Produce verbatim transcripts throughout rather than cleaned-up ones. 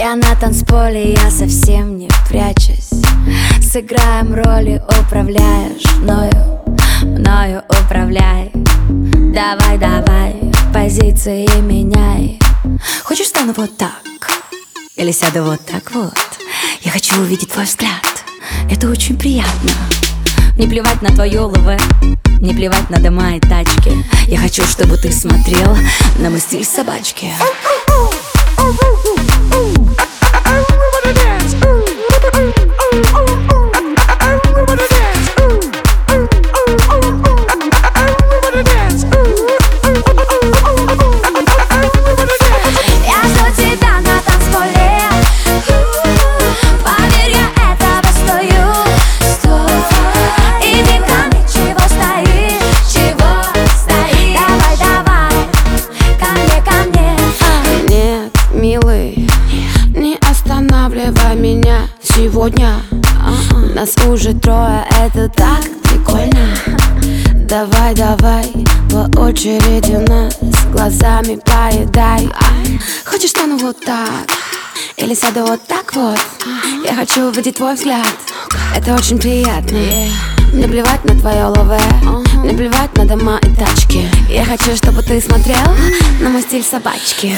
Я на танцполе, я совсем не прячусь. Сыграем роли, управляешь мною, мною управляй. Давай, давай, позиции меняй. Хочешь, стану вот так? Или сяду вот так вот? Я хочу увидеть твой взгляд. Это очень приятно. Не плевать на твое ЛВ, не плевать на дома и тачки. Я хочу, чтобы ты смотрел на мой стиль собачки. Меня сегодня uh-uh. Нас уже трое, это так прикольно. Давай, давай, по очереди нас глазами поедай. Хочешь, стану вот так? Или сяду вот так вот? Я хочу увидеть твой взгляд. Это очень приятно. Не плевать на твое ЛВ, не плевать на дома и тачки. Я хочу, чтобы ты смотрел на мой стиль собачки.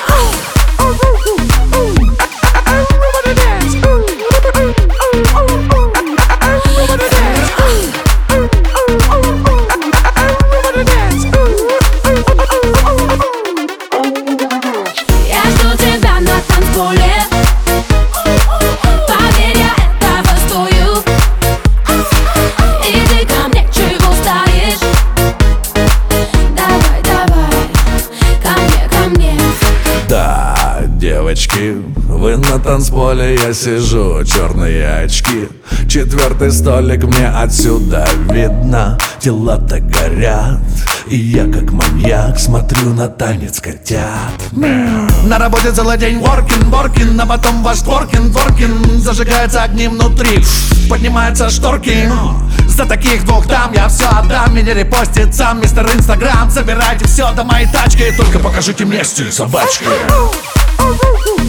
Девочки, вы на танцполе, я сижу, черные очки. Четвертый столик мне отсюда видно. Дела-то горят, и я как маньяк смотрю на танец котят. На работе целый день воркин, воркин, а потом ваш творкин, творкин. Зажигаются огни внутри, поднимаются шторки. За таких двух там я все отдам. Меня репостит сам мистер Инстаграм. Забирайте все до моей тачки, только покажите мне стиль собачки. Ooh, ooh, ooh.